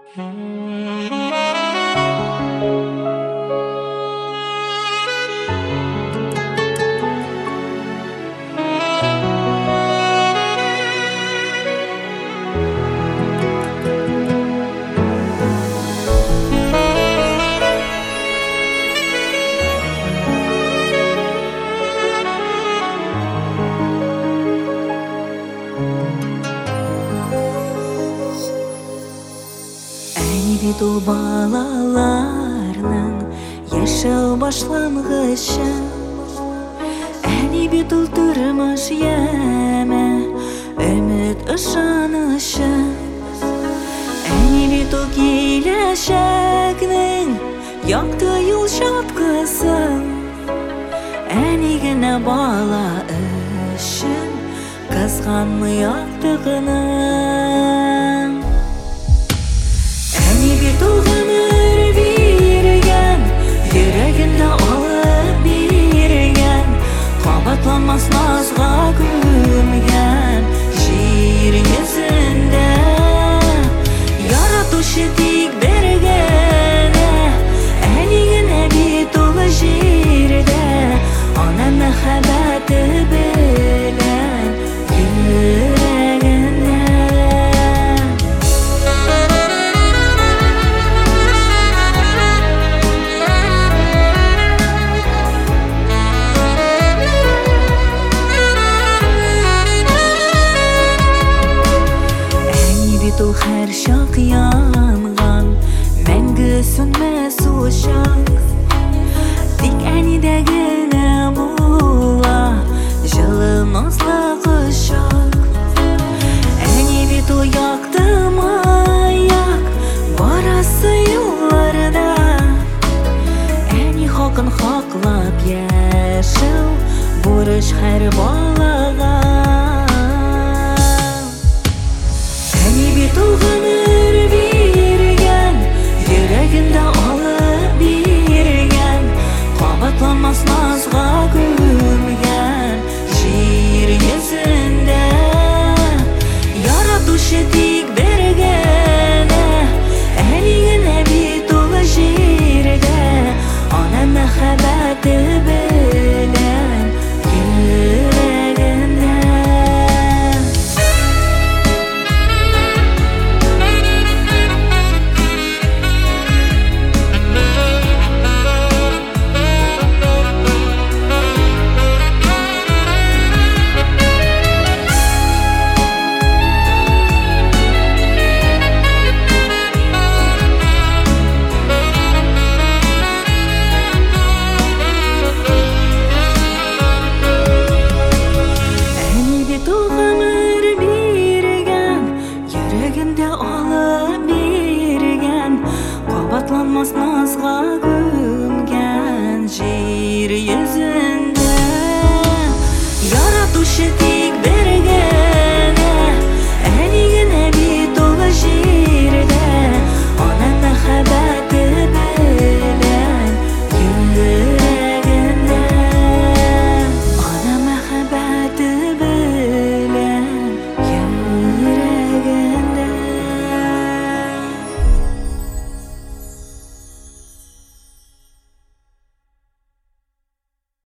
Бит балаларның яшәү башлангычы, әни бит ул тормыш яме, өмет ышанычы. Әни бит ул киләчәкнең якты юл чапкысы, әни генә бала өчен кызганмый актыгының. Бит ул гомер биргән, йөрәгендә алып биргән, кабатланмас назга күмгән җир йөзендә. Яратучы тик бер генә, әни генә бит ул җирдә, ана мәхәббәте белән йөрәгендә. Ул һәр чак янган, мәңге сүнмәс учак. Тик әнидә генә була җылы назлы кочак. Әни бит ул якты маяк, барасы юлларда. Әни хакын хаклап яшәү бурыч һәр балага. Бит ул